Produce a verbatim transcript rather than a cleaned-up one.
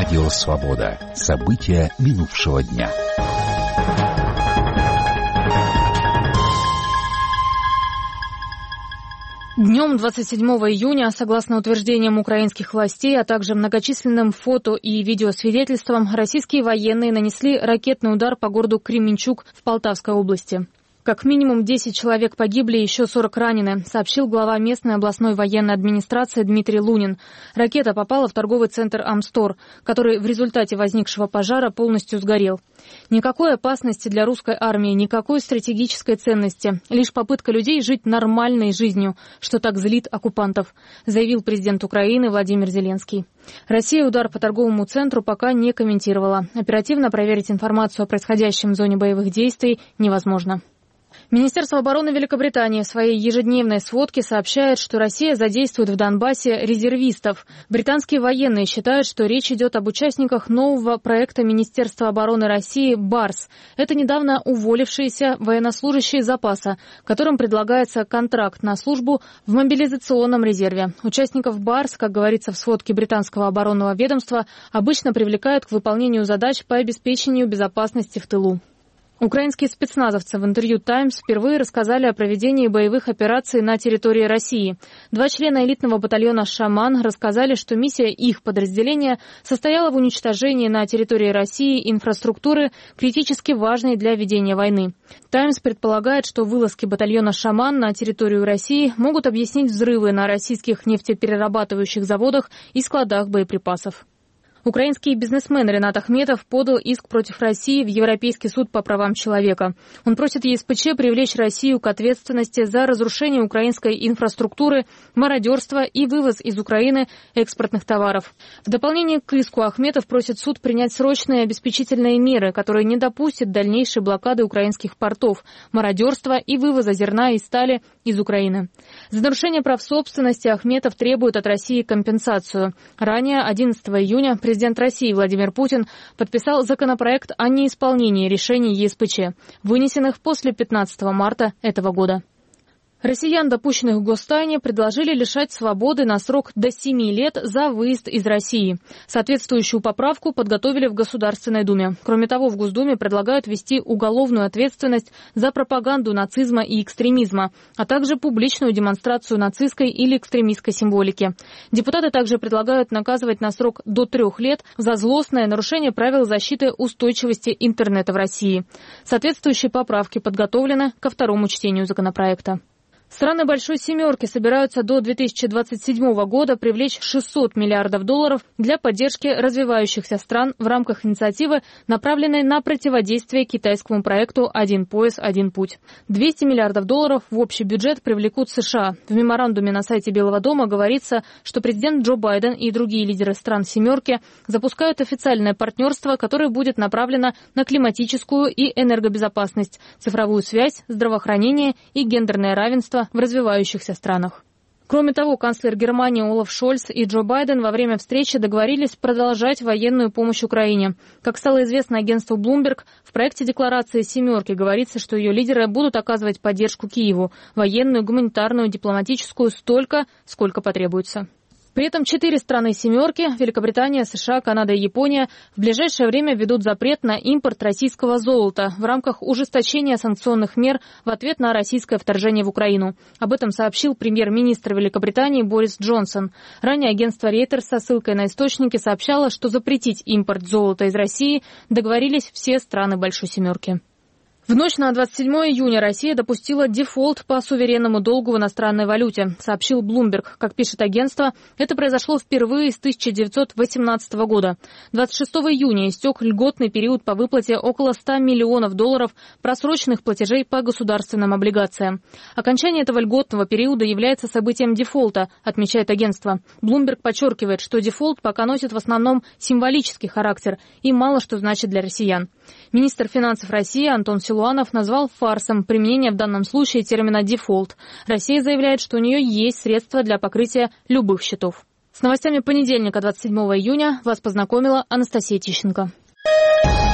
Радио «Свобода». События минувшего дня. Днем двадцать седьмого июня, согласно утверждениям украинских властей, а также многочисленным фото и видеосвидетельствам, российские военные нанесли ракетный удар по городу Кременчуг в Полтавской области. Как минимум десять человек погибли, еще сорок ранены, сообщил глава местной областной военной администрации Дмитрий Лунин. Ракета попала в торговый центр «Амстор», который в результате возникшего пожара полностью сгорел. Никакой опасности для русской армии, никакой стратегической ценности. Лишь попытка людей жить нормальной жизнью, что так злит оккупантов, заявил президент Украины Владимир Зеленский. Россия удар по торговому центру пока не комментировала. Оперативно проверить информацию о происходящем в зоне боевых действий невозможно. Министерство обороны Великобритании в своей ежедневной сводке сообщает, что Россия задействует в Донбассе резервистов. Британские военные считают, что речь идет об участниках нового проекта Министерства обороны России «Барс». Это недавно уволившиеся военнослужащие запаса, которым предлагается контракт на службу в мобилизационном резерве. Участников «Барс», как говорится в сводке британского оборонного ведомства, обычно привлекают к выполнению задач по обеспечению безопасности в тылу. Украинские спецназовцы в интервью «Таймс» впервые рассказали о проведении боевых операций на территории России. Два члена элитного батальона «Шаман» рассказали, что миссия их подразделения состояла в уничтожении на территории России инфраструктуры, критически важной для ведения войны. «Таймс» предполагает, что вылазки батальона «Шаман» на территорию России могут объяснить взрывы на российских нефтеперерабатывающих заводах и складах боеприпасов. Украинский бизнесмен Ренат Ахметов подал иск против России в Европейский суд по правам человека. Он просит ЕСПЧ привлечь Россию к ответственности за разрушение украинской инфраструктуры, мародерство и вывоз из Украины экспортных товаров. В дополнение к иску Ахметов просит суд принять срочные обеспечительные меры, которые не допустят дальнейшей блокады украинских портов, мародерства и вывоза зерна и стали из Украины. За нарушение прав собственности Ахметов требует от России компенсацию. Ранее, одиннадцатого июня, президент Президент России Владимир Путин подписал законопроект о неисполнении решений ЕСПЧ, вынесенных после пятнадцатого марта этого года. Россиян, допущенных к гостайне, предложили лишать свободы на срок до семи лет за выезд из России. Соответствующую поправку подготовили в Государственной Думе. Кроме того, в Госдуме предлагают ввести уголовную ответственность за пропаганду нацизма и экстремизма, а также публичную демонстрацию нацистской или экстремистской символики. Депутаты также предлагают наказывать на срок до трех лет за злостное нарушение правил защиты устойчивости интернета в России. Соответствующие поправки подготовлены ко второму чтению законопроекта. Страны Большой Семерки собираются до две тысячи двадцать седьмого года привлечь шестьсот миллиардов долларов для поддержки развивающихся стран в рамках инициативы, направленной на противодействие китайскому проекту «Один пояс, один путь». двести миллиардов долларов в общий бюджет привлекут США. В меморандуме на сайте Белого дома говорится, что президент Джо Байден и другие лидеры стран «Семерки» запускают официальное партнерство, которое будет направлено на климатическую и энергобезопасность, цифровую связь, здравоохранение и гендерное равенство в развивающихся странах. Кроме того, канцлер Германии Олаф Шольц и Джо Байден во время встречи договорились продолжать военную помощь Украине. Как стало известно агентству Bloomberg, в проекте декларации «Семерки» говорится, что ее лидеры будут оказывать поддержку Киеву, военную, гуманитарную, дипломатическую, столько, сколько потребуется. При этом четыре страны «семерки» – Великобритания, США, Канада и Япония – в ближайшее время введут запрет на импорт российского золота в рамках ужесточения санкционных мер в ответ на российское вторжение в Украину. Об этом сообщил премьер-министр Великобритании Борис Джонсон. Ранее агентство Reuters со ссылкой на источники сообщало, что запретить импорт золота из России договорились все страны Большой Семерки. В ночь на двадцать седьмое июня Россия допустила дефолт по суверенному долгу в иностранной валюте, сообщил Bloomberg. Как пишет агентство, это произошло впервые с тысяча девятьсот восемнадцатого года. двадцать шестого июня истек льготный период по выплате около ста миллионов долларов просроченных платежей по государственным облигациям. Окончание этого льготного периода является событием дефолта, отмечает агентство. Bloomberg подчеркивает, что дефолт пока носит в основном символический характер и мало что значит для россиян. Министр финансов России Антон Силуанов назвал фарсом применение в данном случае термина «дефолт». Россия заявляет, что у нее есть средства для покрытия любых счетов. С новостями понедельника, двадцать седьмого июня, вас познакомила Анастасия Тищенко.